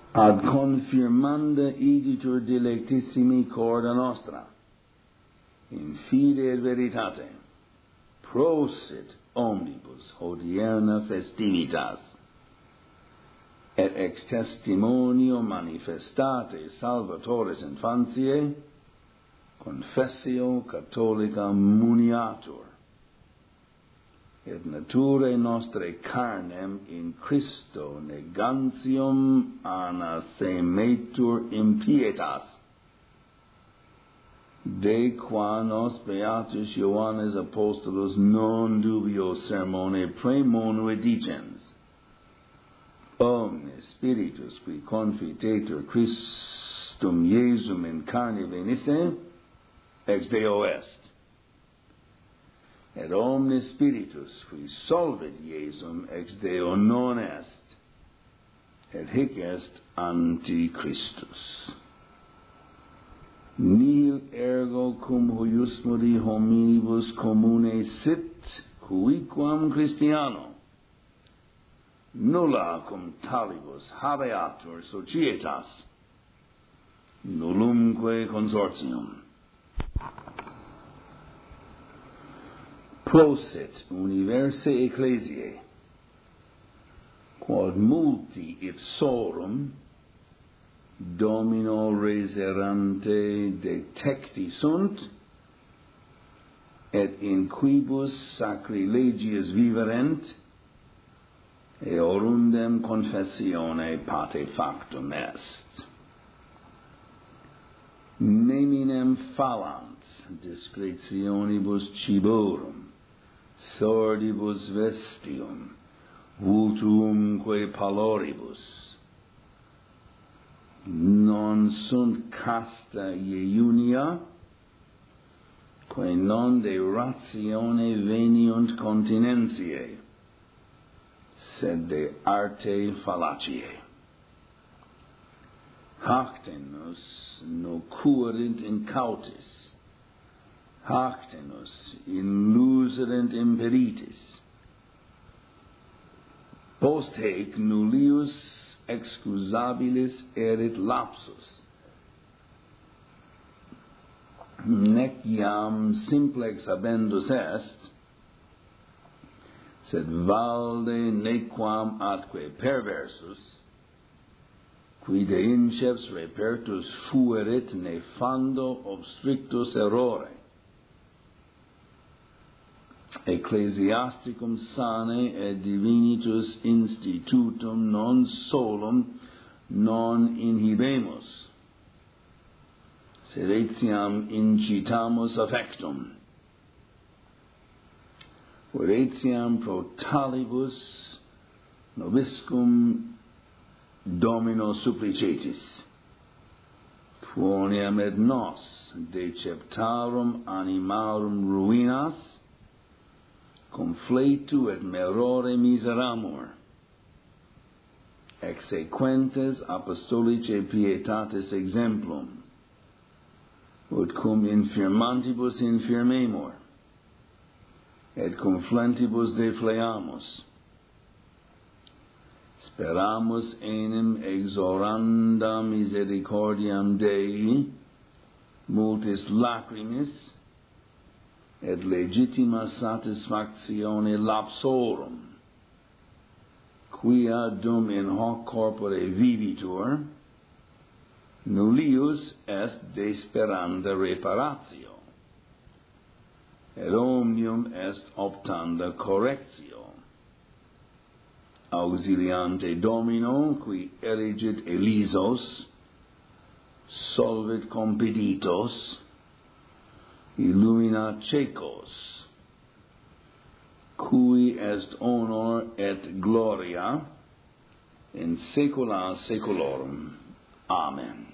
ad confirmanda igitur delectissimi corda nostra, in fide et veritate, prosit omnibus hodierna festivitas, et ex testimonio manifestate Salvatoris infantiae, confessio catholica muniatur, et naturae nostrae carnem in Christo negantium anathemetur impietas, de qua nos beatus Ioannes Apostolus non dubio sermone praemonuit dicens, omnes spiritus qui confitetur Christum Iesum in carne venisse, ex Deo est. Et omnes spiritus qui solvit Iesum ex Deo non est, et hic est Antichristus. Nihil ergo cum huiusmodi hominibus commune sit, cuiquam Christiano, nulla cum talibus habeatur societas, nullumque consortium. Prosit universe ecclesiae, quod multi ipsorum Domino reserante detecti sunt, et in quibus sacrilegius viverent, eorundem confessione pate factum est. Neminem fallant discretionibus ciborum, sordibus vestium, vultumque paloribus, non sunt casta iunia, quae non de ratione veniunt continentiae, sed de arte fallaciae. Hactenus nocuerint incautis, hactenus illuserent imperitis, post haec nullius excusabilis erit lapsus, nec iam simplex habendus est, sed valde nequam atque perversus, qui de inceps repertus fuerit nefando obstrictus errore, ecclesiasticum sane et divinitus institutum non solum non inhibemus, sed etiam incitamus affectum, quod etiam pro talibus nobiscum Domino supplicetis, quoniam et nos deceptarum animarum ruinas, confletu et merore miseramur, exequentes apostolicae pietatis exemplum, ut cum infirmantibus infirmemur, et cum flentibus defleamus, speramus enim exoranda misericordiam Dei, multis lacrimis, et legitima satisfactione lapsorum, quia dum in hoc corpore vivitur, nullius est desperanda reparatio, et omnium est optanda correctio, auxiliante Domino, qui eligit elisos, solvit compeditos, illumina cecos, cui est honor et gloria in saecula saeculorum. Amen.